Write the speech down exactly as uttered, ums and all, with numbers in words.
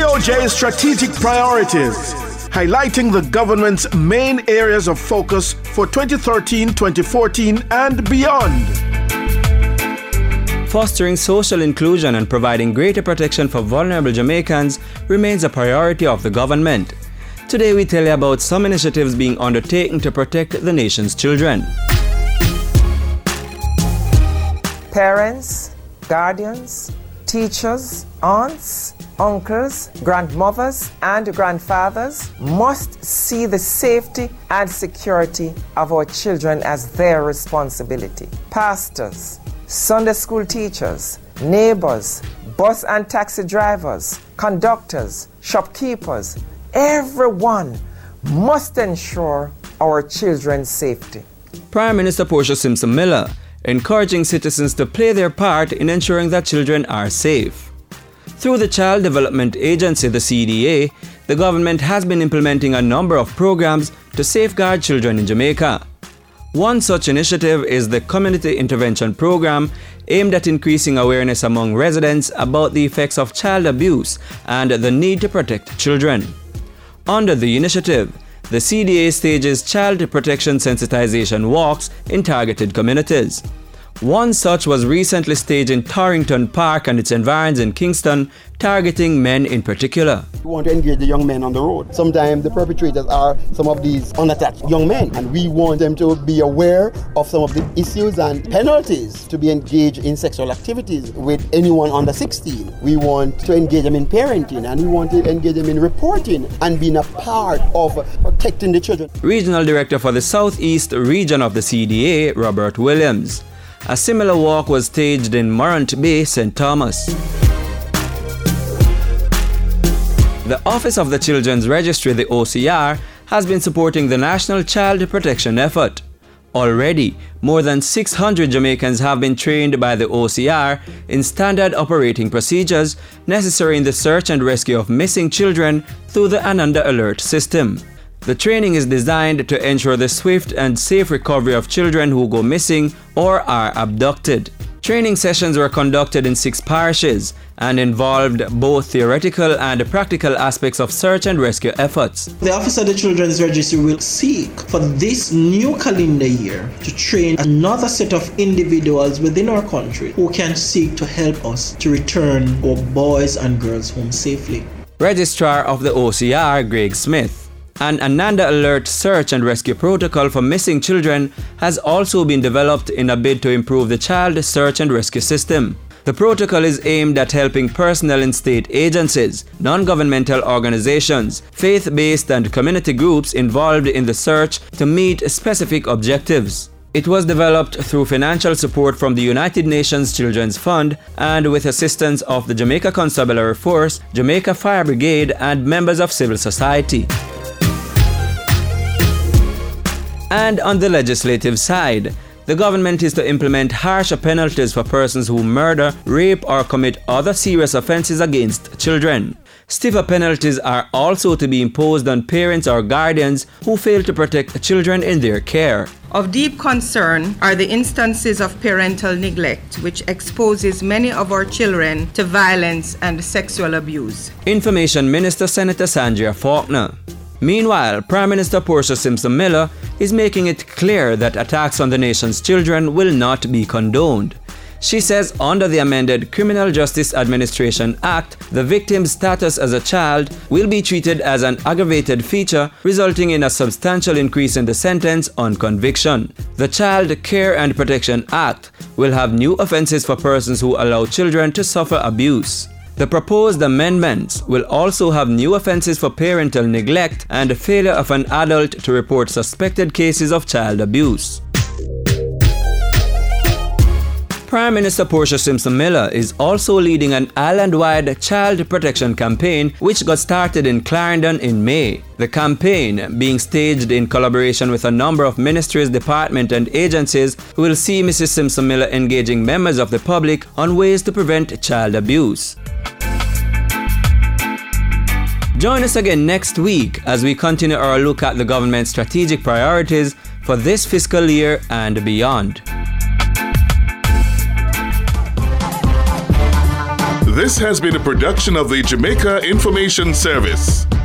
O J Strategic Priorities, highlighting the government's main areas of focus for twenty thirteen to twenty fourteen and beyond. Fostering social inclusion and providing greater protection for vulnerable Jamaicans remains a priority of the government. Today we tell you about some initiatives being undertaken to protect the nation's children. Parents, guardians, teachers, aunts, uncles, grandmothers, and grandfathers must see the safety and security of our children as their responsibility. Pastors, Sunday school teachers, neighbors, bus and taxi drivers, conductors, shopkeepers, everyone must ensure our children's safety. Prime Minister Portia Simpson Miller encouraging citizens to play their part in ensuring that children are safe. Through the Child Development Agency, the C D A, the government has been implementing a number of programs to safeguard children in Jamaica. One such initiative is the Community Intervention Program, aimed at increasing awareness among residents about the effects of child abuse and the need to protect children. Under the initiative, the C D A stages child protection sensitization walks in targeted communities. One such was recently staged in Torrington Park and its environs in Kingston, targeting men in particular. We want to engage the young men on the road. Sometimes the perpetrators are some of these unattached young men, and we want them to be aware of some of the issues and penalties to be engaged in sexual activities with anyone under sixteen. We want to engage them in parenting, and we want to engage them in reporting and being a part of protecting the children. Regional Director for the Southeast Region of the C D A, Robert Williams. A similar walk was staged in Morant Bay, Saint Thomas. The Office of the Children's Registry, the O C R, has been supporting the national child protection effort. Already, more than six hundred Jamaicans have been trained by the O C R in standard operating procedures necessary in the search and rescue of missing children through the Ananda Alert system. The training is designed to ensure the swift and safe recovery of children who go missing or are abducted. Training sessions were conducted in six parishes and involved both theoretical and practical aspects of search and rescue efforts. The Office of the Children's Registry will seek for this new calendar year to train another set of individuals within our country who can seek to help us to return our boys and girls home safely. Registrar of the O C R, Greg Smith. An Ananda Alert search and rescue protocol for missing children has also been developed in a bid to improve the child search and rescue system. The protocol is aimed at helping personnel in state agencies, non-governmental organizations, faith-based and community groups involved in the search to meet specific objectives. It was developed through financial support from the United Nations Children's Fund and with assistance of the Jamaica Constabulary Force, Jamaica Fire Brigade, and members of civil society. And on the legislative side, the government is to implement harsher penalties for persons who murder, rape, or commit other serious offenses against children. Stiffer penalties are also to be imposed on parents or guardians who fail to protect children in their care. Of deep concern are the instances of parental neglect, which exposes many of our children to violence and sexual abuse. Information Minister Senator Sandria Faulkner. Meanwhile, Prime Minister Portia Simpson Miller is making it clear that attacks on the nation's children will not be condoned. She says under the amended Criminal Justice Administration Act, the victim's status as a child will be treated as an aggravated feature, resulting in a substantial increase in the sentence on conviction. The Child Care and Protection Act will have new offenses for persons who allow children to suffer abuse. The proposed amendments will also have new offenses for parental neglect and failure of an adult to report suspected cases of child abuse. Prime Minister Portia Simpson Miller is also leading an island-wide child protection campaign which got started in Clarendon in May. The campaign, being staged in collaboration with a number of ministries, departments and agencies, will see Missus Simpson Miller engaging members of the public on ways to prevent child abuse. Join us again next week as we continue our look at the government's strategic priorities for this fiscal year and beyond. This has been a production of the Jamaica Information Service.